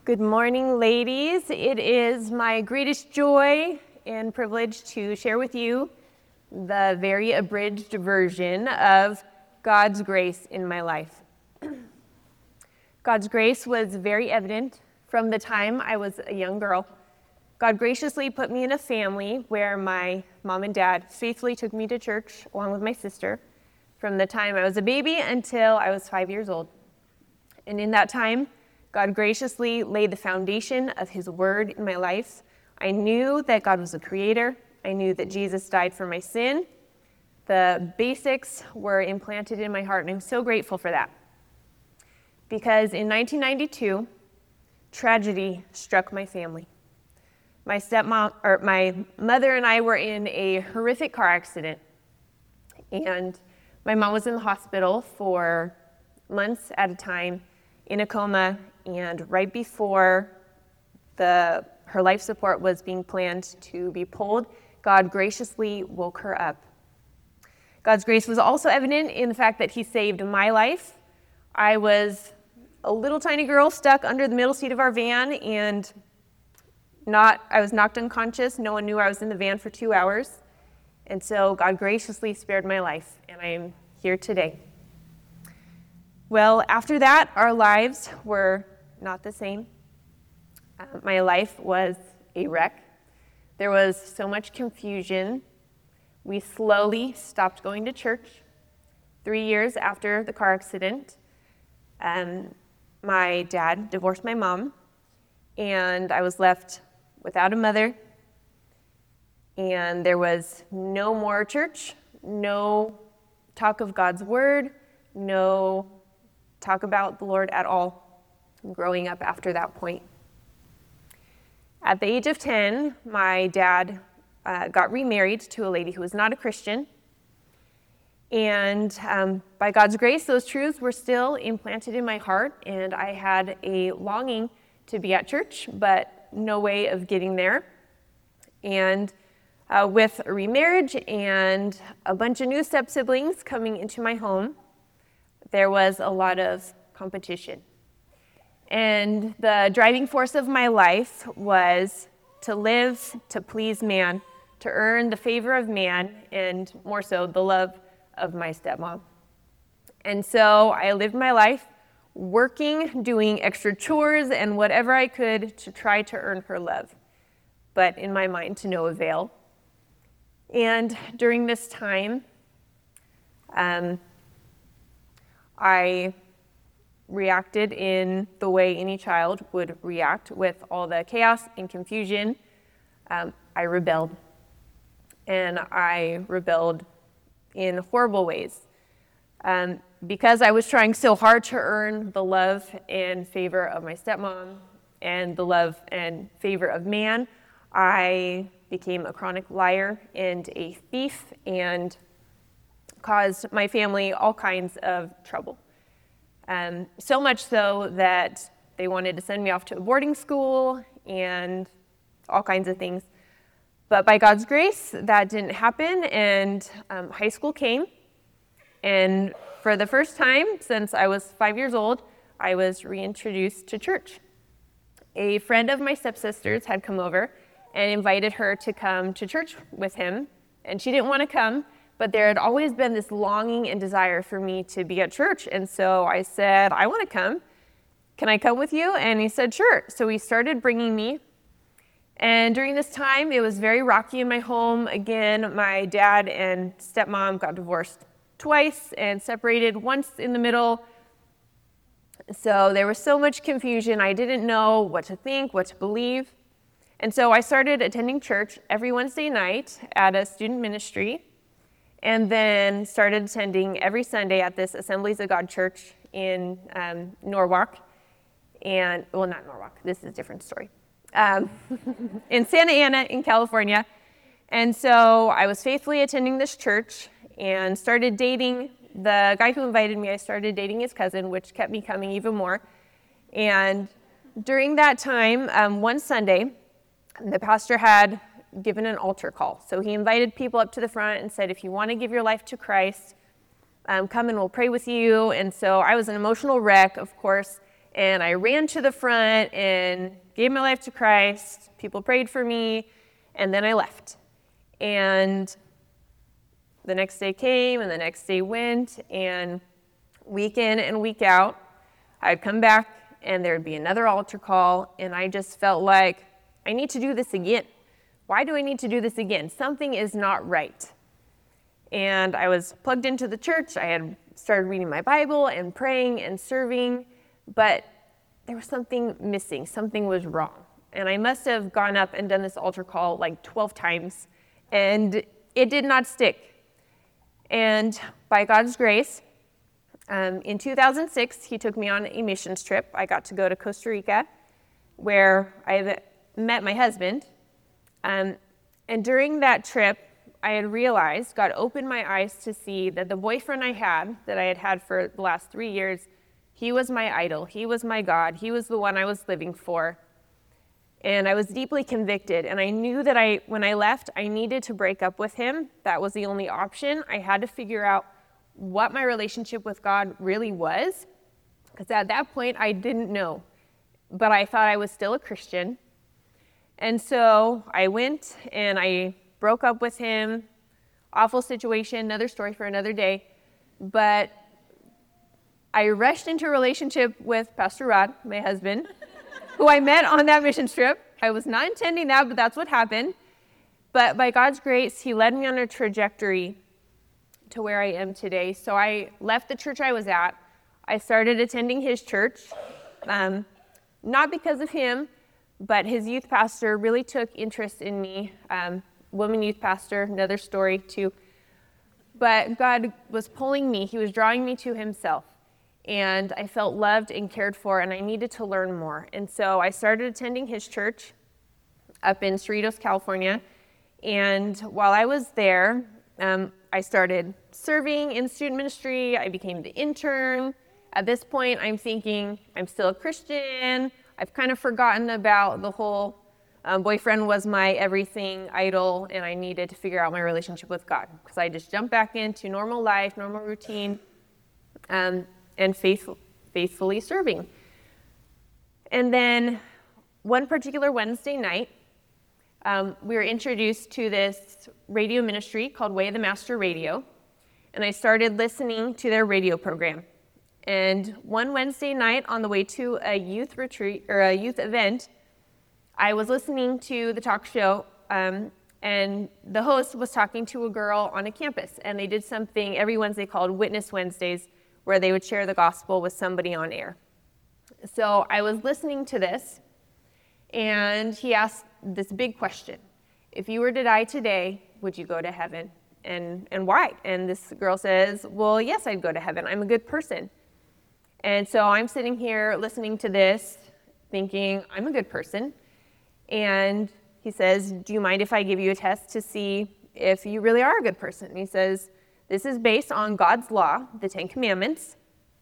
Good morning, ladies. It is my greatest joy and privilege to share with you the very abridged version of God's grace in my life. God's grace was very evident from the time I was a young girl. God graciously put me in a family where my mom and dad faithfully took me to church along with my sister from the time I was a baby until I was 5 years old. And in that time, God graciously laid the foundation of His Word in my life. I knew that God was a creator. I knew that Jesus died for my sin. The basics were implanted in my heart, and I'm so grateful for that. Because in 1992, tragedy struck my family. My mother and I were in a horrific car accident, and my mom was in the hospital for months at a time in a coma, and right before her life support was being planned to be pulled, God graciously woke her up. God's grace was also evident in the fact that He saved my life. I was a little tiny girl stuck under the middle seat of our van, and I was knocked unconscious. No one knew I was in the van for 2 hours. And so God graciously spared my life, and I am here today. Well, after that, our lives were not the same. My life was a wreck. There was so much confusion. We slowly stopped going to church. 3 years after the car accident, my dad divorced my mom, and I was left without a mother. And there was no more church, no talk of God's word, no talk about the Lord at all growing up after that point. At the age of 10, my dad got remarried to a lady who was not a Christian. And by God's grace, those truths were still implanted in my heart, and I had a longing to be at church, but no way of getting there. And with a remarriage and a bunch of new step-siblings coming into my home, there was a lot of competition. And the driving force of my life was to live to please man, to earn the favor of man, and more so, the love of my stepmom. And so I lived my life working, doing extra chores and whatever I could to try to earn her love, but in my mind to no avail. And during this time, I reacted in the way any child would react with all the chaos and confusion. I rebelled, and I rebelled in horrible ways. Because I was trying so hard to earn the love and favor of my stepmom and the love and favor of man, I became a chronic liar and a thief and caused my family all kinds of trouble. So much so that they wanted to send me off to a boarding school and all kinds of things. But by God's grace, that didn't happen, and high school came. And for the first time since I was 5 years old, I was reintroduced to church. A friend of my stepsister's had come over and invited her to come to church with him, and she didn't want to come, but there had always been this longing and desire for me to be at church. And so I said, I want to come. Can I come with you? And he said, sure. So he started bringing me. And during this time, it was very rocky in my home. Again, my dad and stepmom got divorced twice and separated once in the middle. So there was so much confusion. I didn't know what to think, what to believe. And so I started attending church every Wednesday night at a student ministry, and then started attending every Sunday at this Assemblies of God church in Norwalk. Not Norwalk, this is a different story. In Santa Ana in California. And so I was faithfully attending this church and started dating the guy who invited me. I started dating his cousin, which kept me coming even more. And during that time, one Sunday, the pastor had given an altar call. So he invited people up to the front and said, if you want to give your life to Christ, come and we'll pray with you. And so I was an emotional wreck, of course, And I ran to the front and gave my life to Christ. People prayed for me, and then I left. And the next day came, and the next day went, and week in and week out, I'd come back, and there'd be another altar call, and I just felt like, I need to do this again. Why do I need to do this again? Something is not right. And I was plugged into the church. I had started reading my Bible and praying and serving, but there was something missing. Something was wrong. And I must have gone up and done this altar call like 12 times, and it did not stick. And by God's grace, in 2006, he took me on a missions trip. I got to go to Costa Rica, where I met my husband. And during that trip, I had realized, God opened my eyes to see that the boyfriend I had had for the last 3 years, he was my idol. He was my God. He was the one I was living for. And I was deeply convicted. And I knew that when I left, I needed to break up with him. That was the only option. I had to figure out what my relationship with God really was. Because at that point, I didn't know. But I thought I was still a Christian. And so I went and I broke up with him. Awful situation, another story for another day. But I rushed into a relationship with Pastor Rod, my husband, who I met on that mission trip. I was not intending that, but that's what happened. But by God's grace, he led me on a trajectory to where I am today. So I left the church I was at. I started attending his church, not because of him, but his youth pastor really took interest in me. Woman youth pastor, another story too. But God was pulling me. He was drawing me to himself. And I felt loved and cared for, and I needed to learn more. And so I started attending his church up in Cerritos, California. And while I was there, I started serving in student ministry. I became the intern. At this point, I'm thinking, I'm still a Christian. I've kind of forgotten about the whole boyfriend was my everything idol, and I needed to figure out my relationship with God. Because I just jumped back into normal life, normal routine. And faithfully serving. And then one particular Wednesday night, we were introduced to this radio ministry called Way of the Master Radio, and I started listening to their radio program. And one Wednesday night on the way to a youth retreat or a youth event, I was listening to the talk show, and the host was talking to a girl on a campus, and they did something every Wednesday called Witness Wednesdays, where they would share the gospel with somebody on air. So I was listening to this, and he asked this big question. If you were to die today, would you go to heaven? And why? And this girl says, well, yes, I'd go to heaven. I'm a good person. And so I'm sitting here listening to this, thinking, I'm a good person. And he says, do you mind if I give you a test to see if you really are a good person? And he says, this is based on God's law, the 10 Commandments.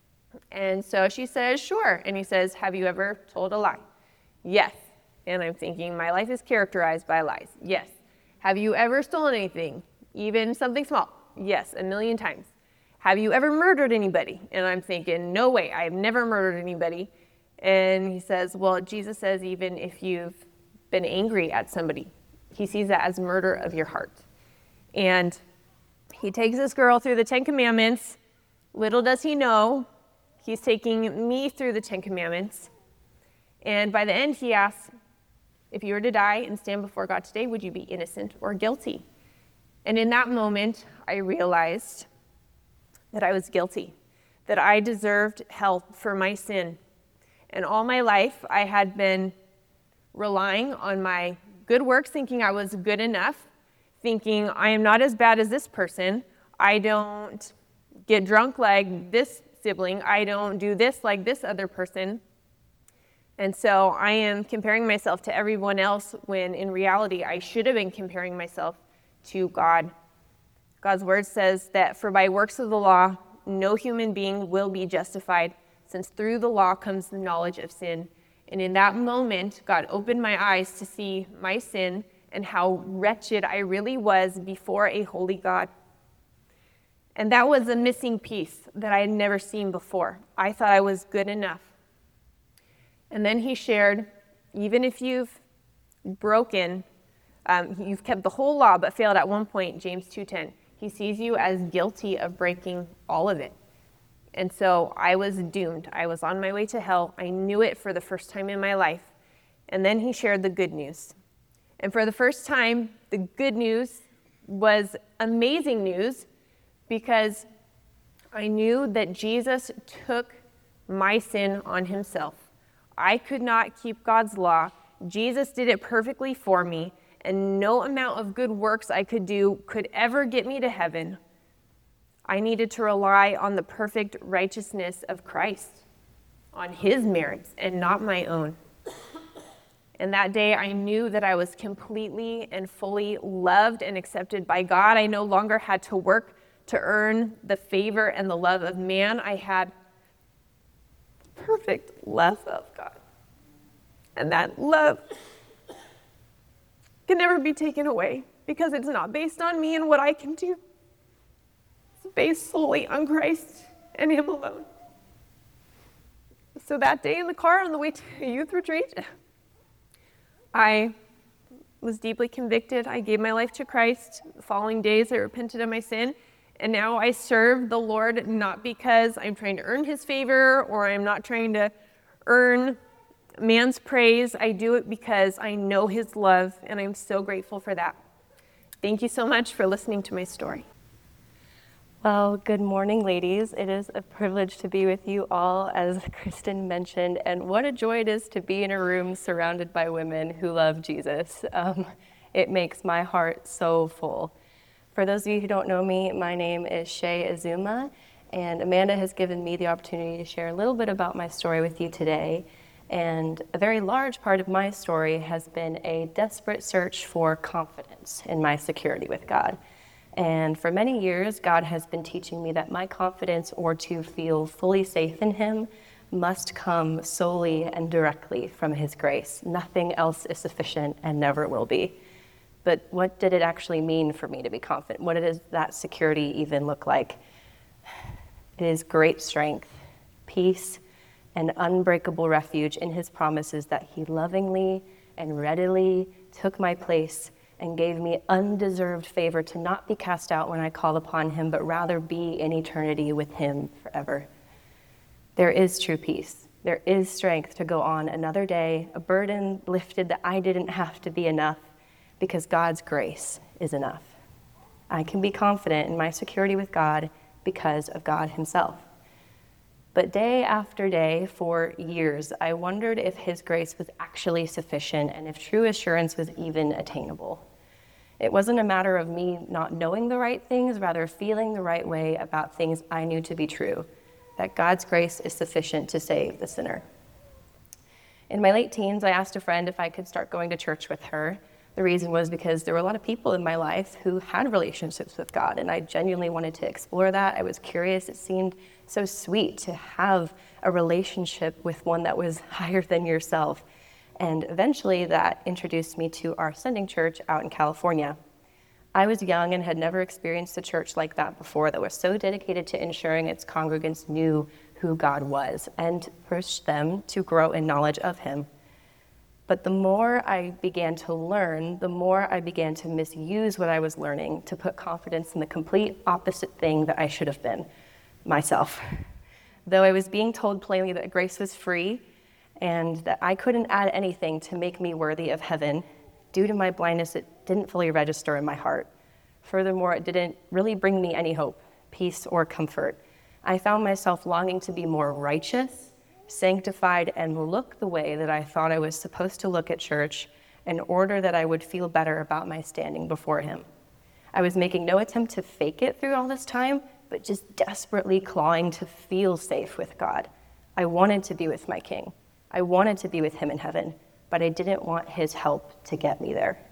And so she says, sure. And he says, have you ever told a lie? Yes. And I'm thinking, my life is characterized by lies. Yes. Have you ever stolen anything, even something small? Yes, 1,000,000 times. Have you ever murdered anybody? And I'm thinking, no way, I have never murdered anybody. And he says, well, Jesus says even if you've been angry at somebody, he sees that as murder of your heart. And he takes this girl through the 10 Commandments. Little does he know, he's taking me through the 10 Commandments. And by the end, he asks, if you were to die and stand before God today, would you be innocent or guilty? And in that moment, I realized that I was guilty, that I deserved hell for my sin. And all my life, I had been relying on my good works, thinking I was good enough, thinking I am not as bad as this person. I don't get drunk like this sibling. I don't do this like this other person. And so I am comparing myself to everyone else when in reality I should have been comparing myself to God. God's word says that for by works of the law, no human being will be justified, since through the law comes the knowledge of sin. And in that moment, God opened my eyes to see my sin and how wretched I really was before a holy God. And that was a missing piece that I had never seen before. I thought I was good enough. And then he shared, even if you've broken, you've kept the whole law but failed at one point, James 2:10, he sees you as guilty of breaking all of it. And so I was doomed. I was on my way to hell. I knew it for the first time in my life. And then he shared the good news. And for the first time, the good news was amazing news, because I knew that Jesus took my sin on himself. I could not keep God's law. Jesus did it perfectly for me, and no amount of good works I could do could ever get me to heaven. I needed to rely on the perfect righteousness of Christ, on his merits and not my own. And that day I knew that I was completely and fully loved and accepted by God. I no longer had to work to earn the favor and the love of man. I had perfect love of God. And that love can never be taken away, because it's not based on me and what I can do. It's based solely on Christ and him alone. So that day in the car on the way to a youth retreat, I was deeply convicted. I gave my life to Christ. The following days, I repented of my sin. And now I serve the Lord, not because I'm trying to earn his favor or I'm not trying to earn man's praise. I do it because I know his love, and I'm so grateful for that. Thank you so much for listening to my story. Well, good morning, ladies. It is a privilege to be with you all, as Kristen mentioned, and what a joy it is to be in a room surrounded by women who love Jesus. It makes my heart so full. For those of you who don't know me, my name is Shay Azuma, and Amanda has given me the opportunity to share a little bit about my story with you today. And a very large part of my story has been a desperate search for confidence in my security with God. And for many years, God has been teaching me that my confidence, or to feel fully safe in him, must come solely and directly from his grace. Nothing else is sufficient and never will be. But what did it actually mean for me to be confident? What does that security even look like? It is great strength, peace, and unbreakable refuge in his promises that he lovingly and readily took my place and gave me undeserved favor to not be cast out when I call upon him, but rather be in eternity with him forever. There is true peace. There is strength to go on another day, a burden lifted that I didn't have to be enough, because God's grace is enough. I can be confident in my security with God because of God himself. But day after day, for years, I wondered if his grace was actually sufficient and if true assurance was even attainable. It wasn't a matter of me not knowing the right things, rather feeling the right way about things I knew to be true, that God's grace is sufficient to save the sinner. In my late teens, I asked a friend if I could start going to church with her. The reason was because there were a lot of people in my life who had relationships with God, and I genuinely wanted to explore that. I was curious. It seemed so sweet to have a relationship with one that was higher than yourself. And eventually that introduced me to our sending church out in California. I was young and had never experienced a church like that before, that was so dedicated to ensuring its congregants knew who God was and pushed them to grow in knowledge of him. But the more I began to learn, the more I began to misuse what I was learning to put confidence in the complete opposite thing that I should have been, myself. Though I was being told plainly that grace was free and that I couldn't add anything to make me worthy of heaven, due to my blindness, it didn't fully register in my heart. Furthermore, it didn't really bring me any hope, peace, or comfort. I found myself longing to be more righteous, sanctified, and look the way that I thought I was supposed to look at church in order that I would feel better about my standing before him. I was making no attempt to fake it through all this time, but just desperately clawing to feel safe with God. I wanted to be with my King. I wanted to be with him in heaven, but I didn't want his help to get me there.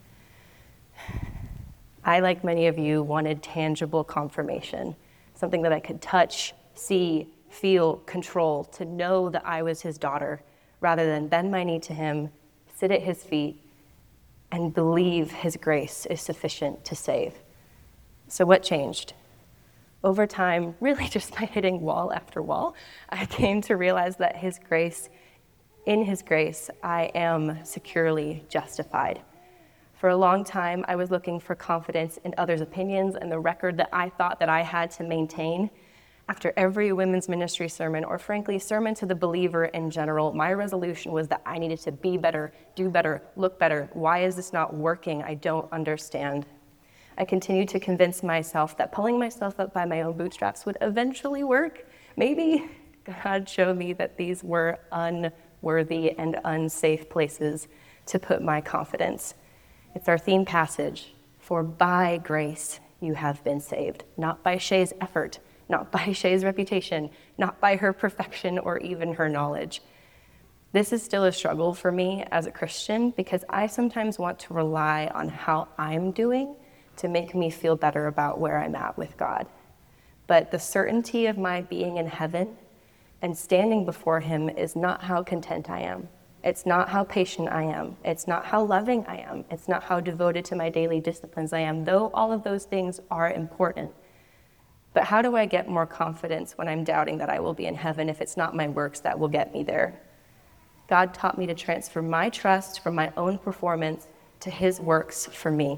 I, like many of you, wanted tangible confirmation, something that I could touch, see, feel, control, to know that I was his daughter, rather than bend my knee to him, sit at his feet, and believe his grace is sufficient to save. So what changed? Over time, really just by hitting wall after wall, I came to realize that his grace In his grace, I am securely justified. For a long time, I was looking for confidence in others' opinions and the record that I thought that I had to maintain. After every women's ministry sermon, or frankly, sermon to the believer in general, my resolution was that I needed to be better, do better, look better. Why is this not working? I don't understand. I continued to convince myself that pulling myself up by my own bootstraps would eventually work. Maybe God showed me that these were unworthy and unsafe places to put my confidence. It's our theme passage, for by grace you have been saved, not by Shay's effort, not by Shay's reputation, not by her perfection or even her knowledge. This is still a struggle for me as a Christian because I sometimes want to rely on how I'm doing to make me feel better about where I'm at with God. But the certainty of my being in heaven and standing before him is not how content I am. It's not how patient I am. It's not how loving I am. It's not how devoted to my daily disciplines I am, though all of those things are important. But how do I get more confidence when I'm doubting that I will be in heaven if it's not my works that will get me there? God taught me to transfer my trust from my own performance to his works for me.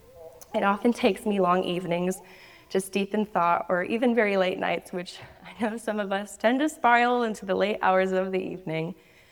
It often takes me long evenings, just deep in thought, or even very late nights, which I know some of us tend to spiral into the late hours of the evening,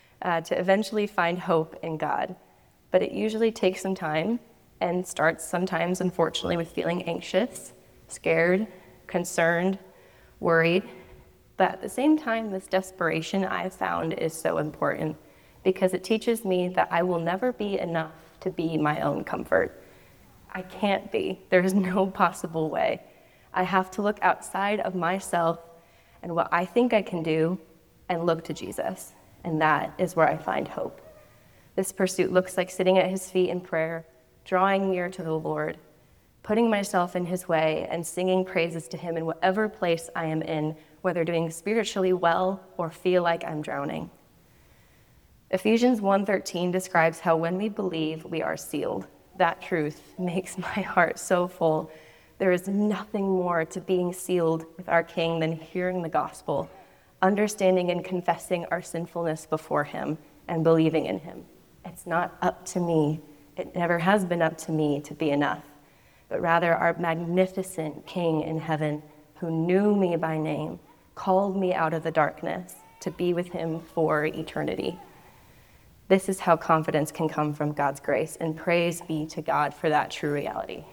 to eventually find hope in God. But it usually takes some time and starts sometimes, unfortunately, with feeling anxious, scared, concerned, worried. But at the same time, this desperation I've found is so important because it teaches me that I will never be enough to be my own comfort. I can't be. There's no possible way. I have to look outside of myself and what I think I can do and look to Jesus. And that is where I find hope. This pursuit looks like sitting at his feet in prayer, drawing near to the Lord, putting myself in his way and singing praises to him in whatever place I am in, whether doing spiritually well or feel like I'm drowning. Ephesians 1:13 describes how when we believe, we are sealed. That truth makes my heart so full. There is nothing more to being sealed with our King than hearing the gospel, understanding and confessing our sinfulness before him, and believing in him. It's not up to me. It never has been up to me to be enough, but rather our magnificent King in heaven who knew me by name, called me out of the darkness to be with him for eternity. This is how confidence can come from God's grace, and praise be to God for that true reality.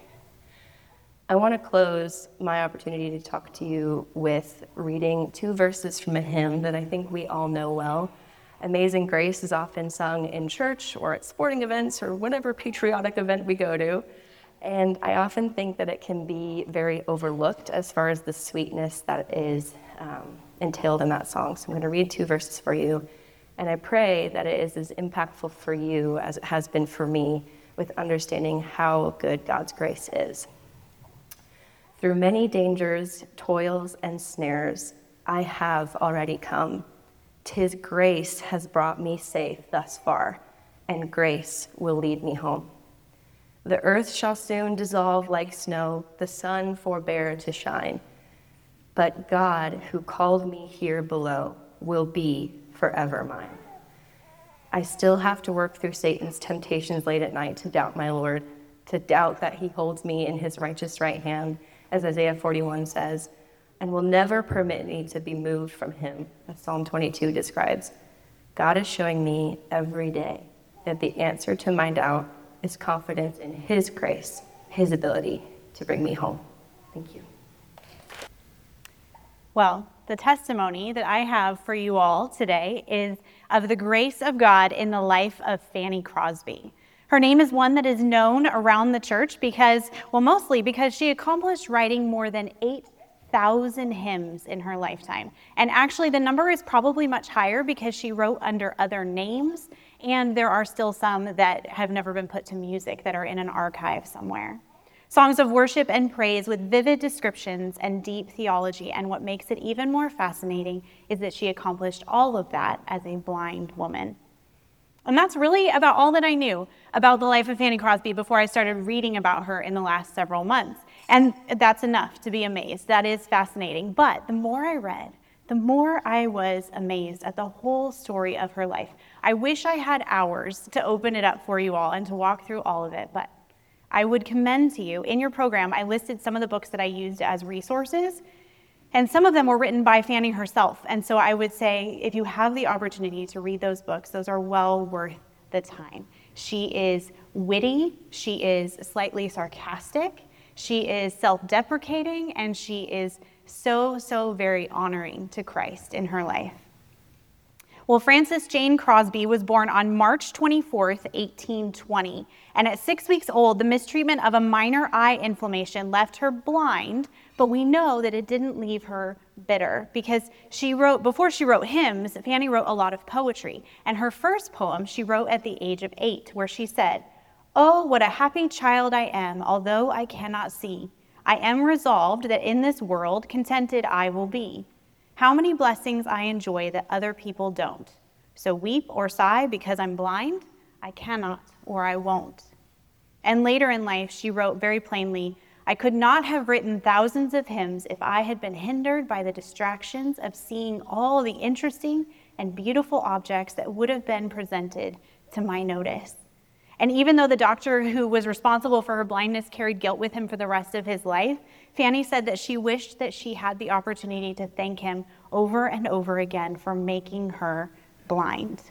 I want to close my opportunity to talk to you with reading 2 verses from a hymn that I think we all know well. Amazing Grace is often sung in church or at sporting events or whatever patriotic event we go to. And I often think that it can be very overlooked as far as the sweetness that is entailed in that song. So I'm going to read 2 verses for you. And I pray that it is as impactful for you as it has been for me with understanding how good God's grace is. Through many dangers, toils, and snares, I have already come. 'Tis grace has brought me safe thus far, and grace will lead me home. The earth shall soon dissolve like snow, the sun forbear to shine. But God, who called me here below, will be forever mine. I still have to work through Satan's temptations late at night to doubt my Lord, to doubt that he holds me in his righteous right hand, as Isaiah 41 says, and will never permit me to be moved from him, as Psalm 22 describes. God is showing me every day that the answer to my doubt is confidence in his grace, his ability to bring me home. Thank you. Well, the testimony that I have for you all today is of the grace of God in the life of Fanny Crosby. Her name is one that is known around the church mostly because she accomplished writing more than 8,000 hymns in her lifetime. And actually the number is probably much higher because she wrote under other names, and there are still some that have never been put to music that are in an archive somewhere. Songs of worship and praise with vivid descriptions and deep theology, and what makes it even more fascinating is that she accomplished all of that as a blind woman. And that's really about all that I knew about the life of Fanny Crosby before I started reading about her in the last several months. And that's enough to be amazed. That is fascinating. But the more I read, the more I was amazed at the whole story of her life. I wish I had hours to open it up for you all and to walk through all of it, but I would commend to you, in your program, I listed some of the books that I used as resources, and some of them were written by Fanny herself. And so I would say, if you have the opportunity to read those books, those are well worth the time. She is witty, she is slightly sarcastic, she is self-deprecating, and she is so very honoring to Christ in her life. Well, Frances Jane Crosby was born on March 24th, 1820, and at 6 weeks old, the mistreatment of a minor eye inflammation left her blind, but we know that it didn't leave her bitter because before she wrote hymns, Fanny wrote a lot of poetry, and her first poem she wrote at the age of 8, where she said, "Oh, what a happy child I am, although I cannot see. I am resolved that in this world contented I will be. How many blessings I enjoy that other people don't. So weep or sigh because I'm blind? I cannot or I won't." And later in life, she wrote very plainly, "I could not have written thousands of hymns if I had been hindered by the distractions of seeing all the interesting and beautiful objects that would have been presented to my notice." And even though the doctor who was responsible for her blindness carried guilt with him for the rest of his life, Fanny said that she wished that she had the opportunity to thank him over and over again for making her blind.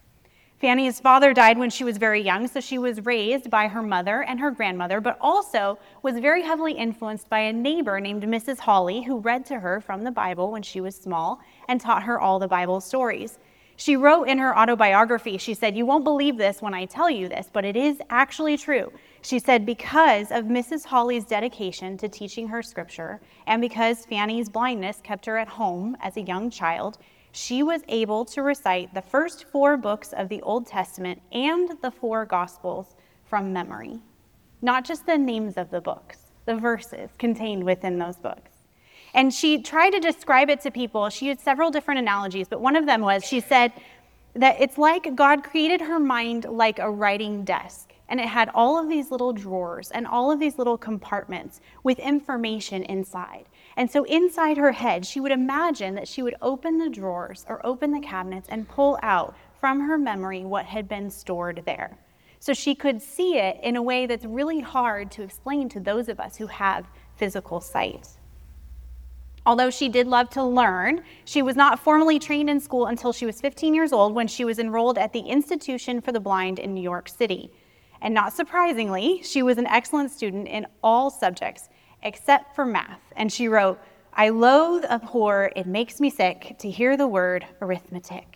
Fanny's father died when she was very young, so she was raised by her mother and her grandmother, but also was very heavily influenced by a neighbor named Mrs. Hawley, who read to her from the Bible when she was small and taught her all the Bible stories. She wrote in her autobiography, she said, "You won't believe this when I tell you this, but it is actually true." She said, "Because of Mrs. Hawley's dedication to teaching her scripture, and because Fanny's blindness kept her at home as a young child, she was able to recite the first 4 books of the Old Testament and the 4 Gospels from memory." Not just the names of the books, the verses contained within those books. And she tried to describe it to people. She used several different analogies, but one of them was, she said that it's like God created her mind like a writing desk, and it had all of these little drawers and all of these little compartments with information inside. And so inside her head, she would imagine that she would open the drawers or open the cabinets and pull out from her memory what had been stored there. So she could see it in a way that's really hard to explain to those of us who have physical sight. Although she did love to learn, she was not formally trained in school until she was 15 years old when she was enrolled at the Institution for the Blind in New York City. And not surprisingly, she was an excellent student in all subjects except for math. And she wrote, "I loathe, abhor, it makes me sick to hear the word arithmetic."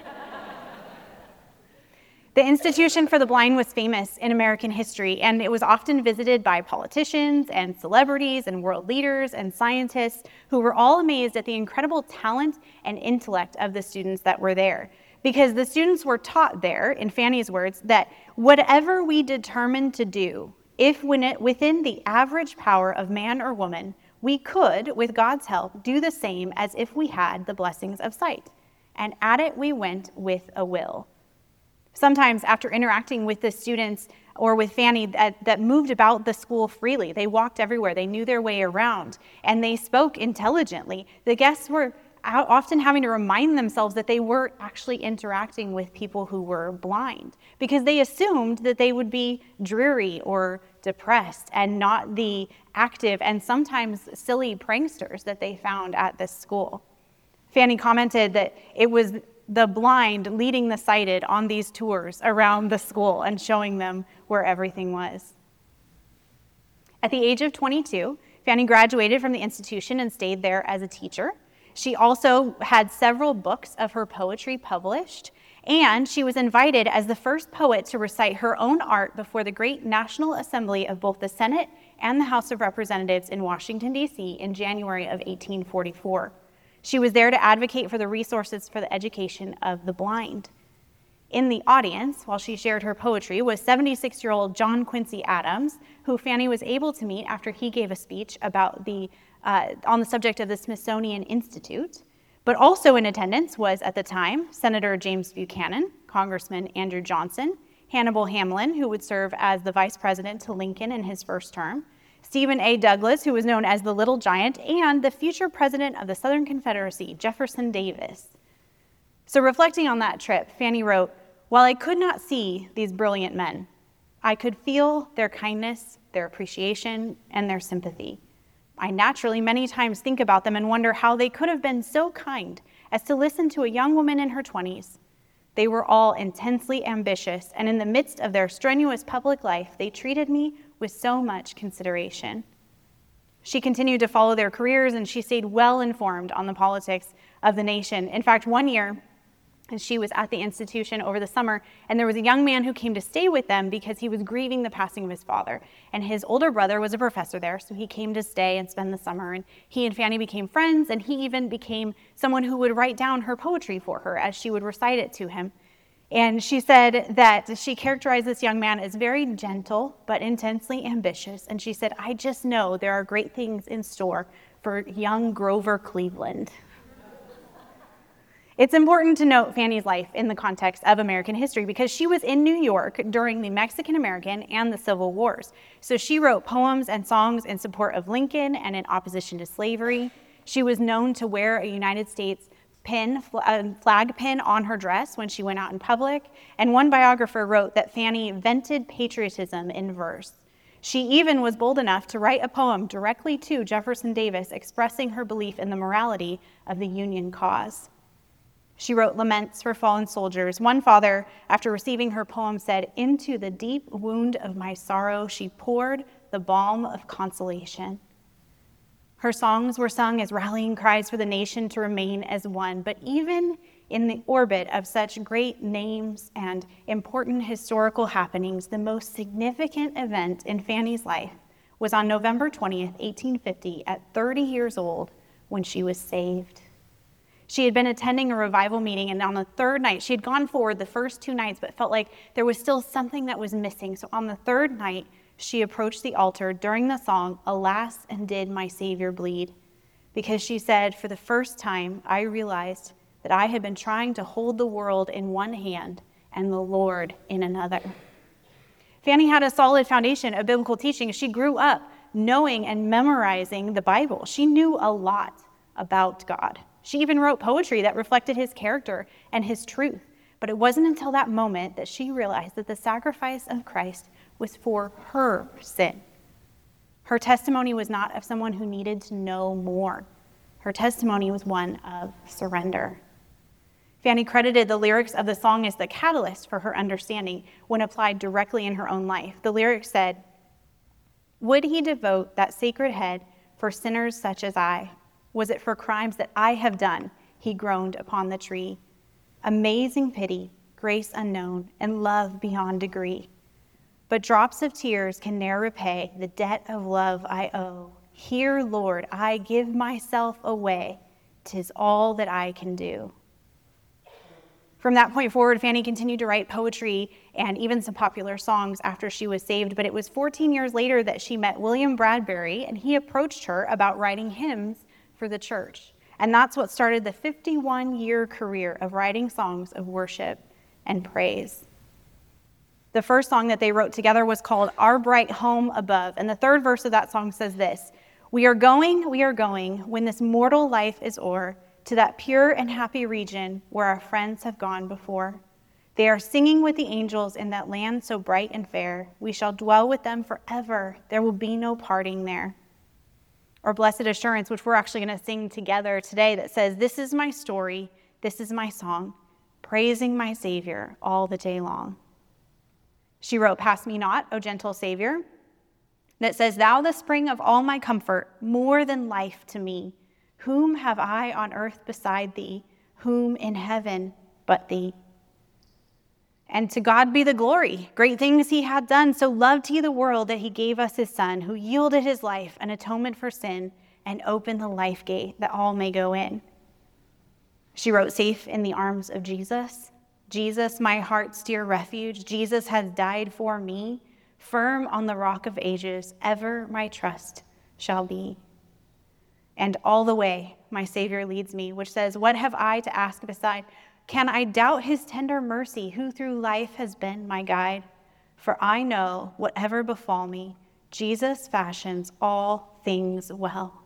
The Institution for the Blind was famous in American history, and it was often visited by politicians and celebrities and world leaders and scientists who were all amazed at the incredible talent and intellect of the students that were there. Because the students were taught there, in Fanny's words, that whatever we determined to do, if within the average power of man or woman, we could, with God's help, do the same as if we had the blessings of sight. And at it we went with a will. Sometimes after interacting with the students or with Fanny that moved about the school freely, they walked everywhere, they knew their way around, and they spoke intelligently. The guests were often having to remind themselves that they were actually interacting with people who were blind because they assumed that they would be dreary or depressed and not the active and sometimes silly pranksters that they found at this school. Fanny commented that it was the blind leading the sighted on these tours around the school and showing them where everything was. At the age of 22, Fanny graduated from the institution and stayed there as a teacher. She also had several books of her poetry published, and she was invited as the first poet to recite her own art before the great National Assembly of both the Senate and the House of Representatives in Washington, D.C. in January of 1844. She was there to advocate for the resources for the education of the blind. In the audience, while she shared her poetry, was 76-year-old John Quincy Adams, who Fanny was able to meet after he gave a speech about on the subject of the Smithsonian Institute. But also in attendance was, at the time, Senator James Buchanan, Congressman Andrew Johnson, Hannibal Hamlin, who would serve as the vice president to Lincoln in his first term, Stephen A. Douglas, who was known as the Little Giant, and the future president of the Southern Confederacy, Jefferson Davis. So reflecting on that trip, Fanny wrote, "While I could not see these brilliant men, I could feel their kindness, their appreciation, and their sympathy. I naturally many times think about them and wonder how they could have been so kind as to listen to a young woman in her 20s. They were all intensely ambitious, and in the midst of their strenuous public life, they treated me with so much consideration." She continued to follow their careers, and she stayed well informed on the politics of the nation. In fact, one year, she was at the institution over the summer, and there was a young man who came to stay with them because he was grieving the passing of his father. And his older brother was a professor there, so he came to stay and spend the summer. And he and Fanny became friends, and he even became someone who would write down her poetry for her as she would recite it to him. And she said that she characterized this young man as very gentle but intensely ambitious. And she said, "I just know there are great things in store for young Grover Cleveland." It's important to note Fanny's life in the context of American history because she was in New York during the Mexican-American and the Civil Wars. So she wrote poems and songs in support of Lincoln and in opposition to slavery. She was known to wear a United States flag pin on her dress when she went out in public. And one biographer wrote that Fanny vented patriotism in verse. She even was bold enough to write a poem directly to Jefferson Davis expressing her belief in the morality of the Union cause. She wrote laments for fallen soldiers. One father, after receiving her poem, said, "Into the deep wound of my sorrow, she poured the balm of consolation." Her songs were sung as rallying cries for the nation to remain as one. But even in the orbit of such great names and important historical happenings, the most significant event in Fanny's life was on November 20th, 1850, at 30 years old, when she was saved. She had been attending a revival meeting, and on the third night, she had gone forward the first 2 nights, but felt like there was still something that was missing. So on the third night, she approached the altar during the song, "Alas, and did my Savior bleed?" Because she said, "For the first time, I realized that I had been trying to hold the world in one hand and the Lord in another." Fanny had a solid foundation of biblical teaching. She grew up knowing and memorizing the Bible. She knew a lot about God. She even wrote poetry that reflected his character and his truth. But it wasn't until that moment that she realized that the sacrifice of Christ was for her sin. Her testimony was not of someone who needed to know more. Her testimony was one of surrender. Fanny credited the lyrics of the song as the catalyst for her understanding when applied directly in her own life. The lyrics said, "Would he devote that sacred head for sinners such as I? Was it for crimes that I have done? He groaned upon the tree. Amazing pity, grace unknown, and love beyond degree. But drops of tears can ne'er repay the debt of love I owe. Here, Lord, I give myself away. 'Tis all that I can do." From that point forward, Fanny continued to write poetry and even some popular songs after she was saved. But it was 14 years later that she met William Bradbury, and he approached her about writing hymns for the church. And that's what started the 51-year career of writing songs of worship and praise. The first song that they wrote together was called "Our Bright Home Above." And the third verse of that song says this, we are going, when this mortal life is o'er, to that pure and happy region where our friends have gone before. They are singing with the angels in that land so bright and fair. We shall dwell with them forever. There will be no parting there." Or "Blessed Assurance," which we're actually going to sing together today, that says, "This is my story, this is my song, praising my Savior all the day long." She wrote "Pass Me Not, O Gentle Savior," that says, "Thou the spring of all my comfort, more than life to me. Whom have I on earth beside thee? Whom in heaven but thee?" And to God be the glory. Great things he had done. So loved he the world that he gave us his son, who yielded his life an atonement for sin and opened the life gate that all may go in. She wrote "Safe in the arms of Jesus." Jesus, my heart's dear refuge. Jesus has died for me. Firm on the rock of ages, ever my trust shall be. And "All the way my Savior leads me," which says, "What have I to ask beside? Can I doubt his tender mercy, who through life has been my guide? For I know, whatever befall me, Jesus fashions all things well.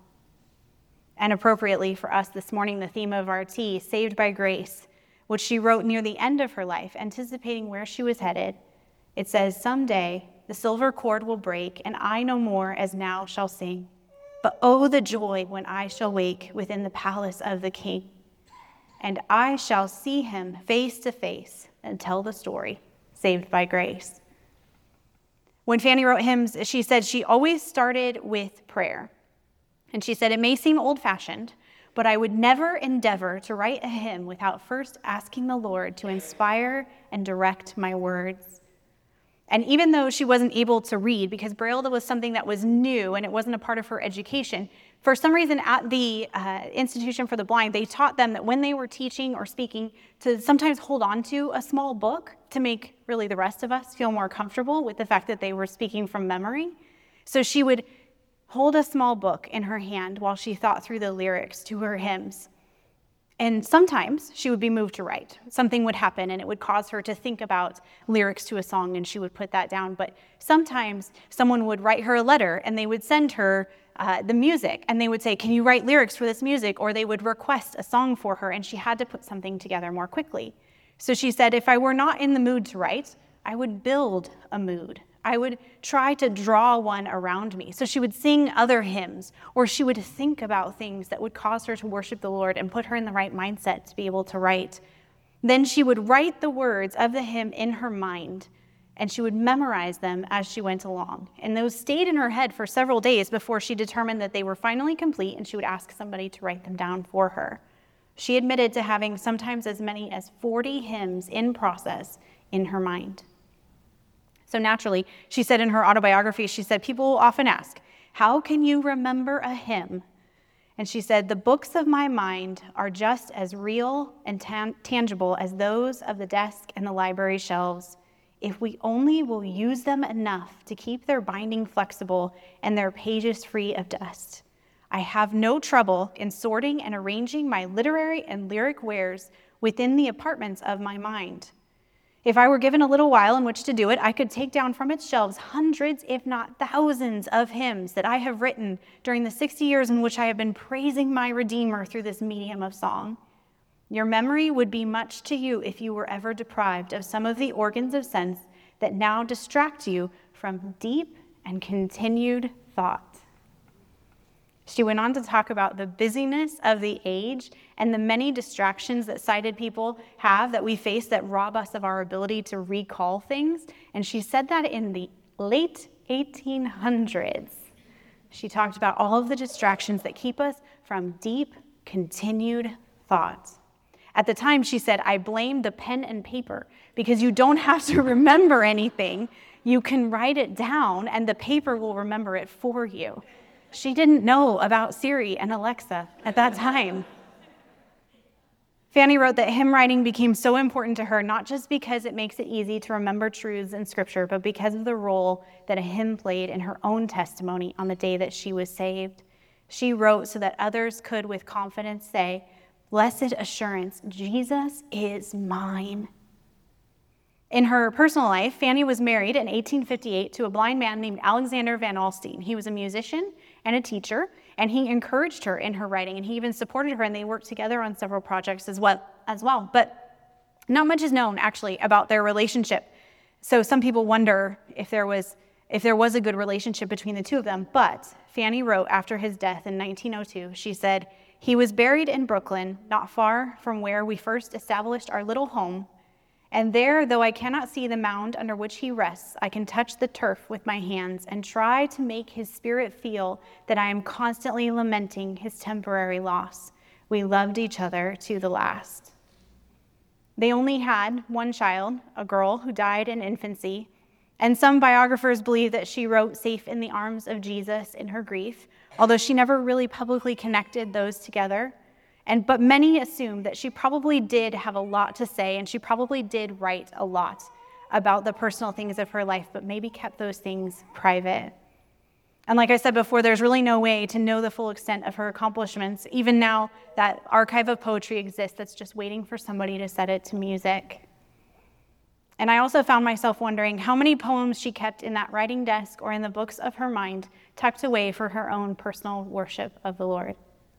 And appropriately for us this morning, the theme of our tea, Saved by Grace, which she wrote near the end of her life, anticipating where she was headed. It says, "Someday the silver cord will break, and I no more as now shall sing. But oh, the joy when I shall wake within the palace of the King. And I shall see him face to face and tell the story, saved by grace." When Fanny wrote hymns, she said she always started with prayer. And she said, "It may seem old-fashioned, but I would never endeavor to write a hymn without first asking the Lord to inspire and direct my words." And even though she wasn't able to read, because Braille was something that was new and it wasn't a part of her education, for some reason at the Institution for the Blind, they taught them that when they were teaching or speaking, to sometimes hold on to a small book to make really the rest of us feel more comfortable with the fact that they were speaking from memory. So she would hold a small book in her hand while she thought through the lyrics to her hymns. And sometimes she would be moved to write. Something would happen and it would cause her to think about lyrics to a song, and she would put that down. But sometimes someone would write her a letter and they would send her the music, and they would say, "Can you write lyrics for this music?" Or they would request a song for her, and she had to put something together more quickly. So she said, if I were not in the mood to write, I would build a mood. I would try to draw one around me. So she would sing other hymns, or she would think about things that would cause her to worship the Lord and put her in the right mindset to be able to write. Then she would write the words of the hymn in her mind, and she would memorize them as she went along. And those stayed in her head for several days before she determined that they were finally complete, and she would ask somebody to write them down for her. She admitted to having sometimes as many as 40 hymns in process in her mind. So naturally, she said in her autobiography, she said, people will often ask, "How can you remember a hymn?" And she said, "The books of my mind are just as real and tangible as those of the desk and the library shelves, if we only will use them enough to keep their binding flexible and their pages free of dust. I have no trouble in sorting and arranging my literary and lyric wares within the apartments of my mind. If I were given a little while in which to do it, I could take down from its shelves hundreds, if not thousands, of hymns that I have written during the 60 years in which I have been praising my Redeemer through this medium of song. Your memory would be much to you if you were ever deprived of some of the organs of sense that now distract you from deep and continued thought." She went on to talk about the busyness of the age and the many distractions that sighted people have that we face that rob us of our ability to recall things. And she said that in the late 1800s. She talked about all of the distractions that keep us from deep, continued thought. At the time, she said, "I blamed the pen and paper because you don't have to remember anything. You can write it down and the paper will remember it for you." She didn't know about Siri and Alexa at that time. Fanny wrote that hymn writing became so important to her, not just because it makes it easy to remember truths in Scripture, but because of the role that a hymn played in her own testimony on the day that she was saved. She wrote so that others could with confidence say, "Blessed assurance, Jesus is mine." In her personal life, Fanny was married in 1858 to a blind man named Alexander Van Alstyne. He was a musician and a teacher, and he encouraged her in her writing, and he even supported her, and they worked together on several projects as well. But not much is known, actually, about their relationship. So some people wonder if there was a good relationship between the two of them. But Fanny wrote after his death in 1902, she said, "He was buried in Brooklyn, not far from where we first established our little home. And there, though I cannot see the mound under which he rests, I can touch the turf with my hands and try to make his spirit feel that I am constantly lamenting his temporary loss. We loved each other to the last." They only had one child, a girl who died in infancy, and some biographers believe that she wrote safe in the arms of Jesus in her grief, although she never really publicly connected those together. But many assume that she probably did have a lot to say, and she probably did write a lot about the personal things of her life, but maybe kept those things private. And like I said before, there's really no way to know the full extent of her accomplishments. Even now, that archive of poetry exists that's just waiting for somebody to set it to music. And I also found myself wondering how many poems she kept in that writing desk or in the books of her mind, tucked away for her own personal worship of the Lord.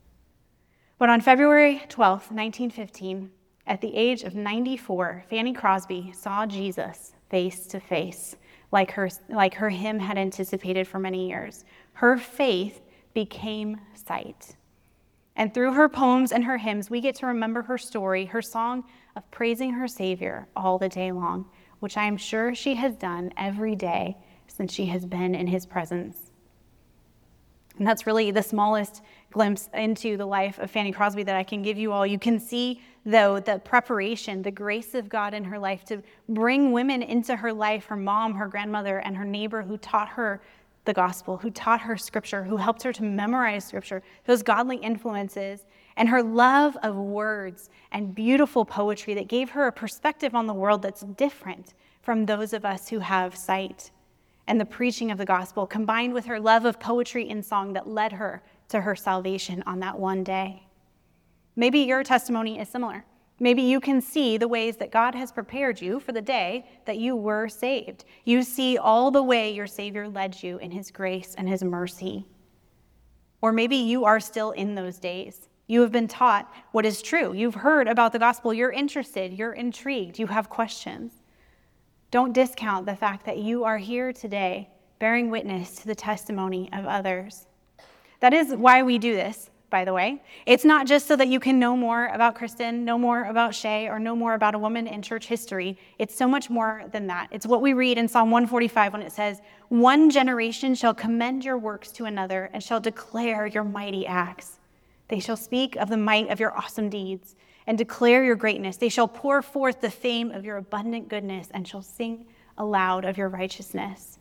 But on February 12th, 1915, at the age of 94, Fanny Crosby saw Jesus face to face, like her hymn had anticipated for many years. Her faith became sight. And through her poems and her hymns, we get to remember her story, her song of praising her Savior all the day long, which I am sure she has done every day since she has been in his presence. And that's really the smallest glimpse into the life of Fanny Crosby that I can give you all. You can see, though, the preparation, the grace of God in her life to bring women into her life, her mom, her grandmother, and her neighbor who taught her the gospel, who taught her scripture, who helped her to memorize scripture, those godly influences, and her love of words and beautiful poetry that gave her a perspective on the world that's different from those of us who have sight. And the preaching of the gospel, combined with her love of poetry and song that led her to her salvation on that one day. Maybe your testimony is similar. Maybe you can see the ways that God has prepared you for the day that you were saved. You see all the way your Savior led you in his grace and his mercy. Or maybe you are still in those days. You have been taught what is true. You've heard about the gospel. You're interested. You're intrigued. You have questions. Don't discount the fact that you are here today bearing witness to the testimony of others. That is why we do this, by the way. It's not just so that you can know more about Kristen, know more about Shay, or know more about a woman in church history. It's so much more than that. It's what we read in Psalm 145 when it says, "One generation shall commend your works to another and shall declare your mighty acts. They shall speak of the might of your awesome deeds and declare your greatness. They shall pour forth the fame of your abundant goodness and shall sing aloud of your righteousness."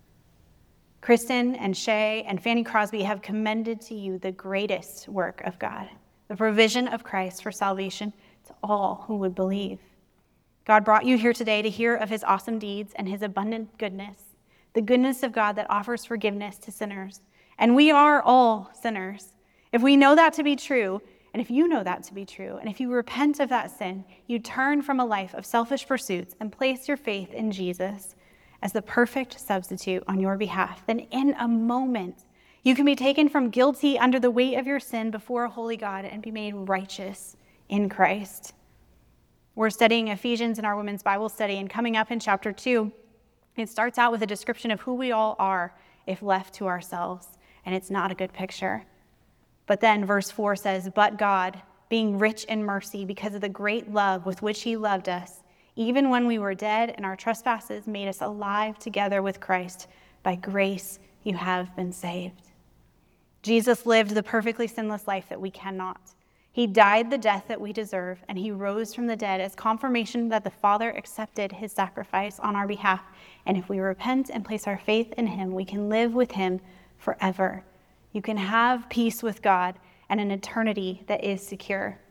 Kristen and Shay and Fanny Crosby have commended to you the greatest work of God, the provision of Christ for salvation to all who would believe. God brought you here today to hear of his awesome deeds and his abundant goodness, the goodness of God that offers forgiveness to sinners. And we are all sinners. If we know that to be true, and if you know that to be true, and if you repent of that sin, you turn from a life of selfish pursuits and place your faith in Jesus as the perfect substitute on your behalf, then in a moment, you can be taken from guilty under the weight of your sin before a holy God and be made righteous in Christ. We're studying Ephesians in our women's Bible study, and coming up in chapter 2, it starts out with a description of who we all are if left to ourselves, and it's not a good picture. But then verse 4 says, "But God, being rich in mercy because of the great love with which he loved us, even when we were dead in our trespasses, made us alive together with Christ. By grace you have been saved." Jesus lived the perfectly sinless life that we cannot. He died the death that we deserve, and he rose from the dead as confirmation that the Father accepted his sacrifice on our behalf. And if we repent and place our faith in him, we can live with him forever. You can have peace with God and an eternity that is secure.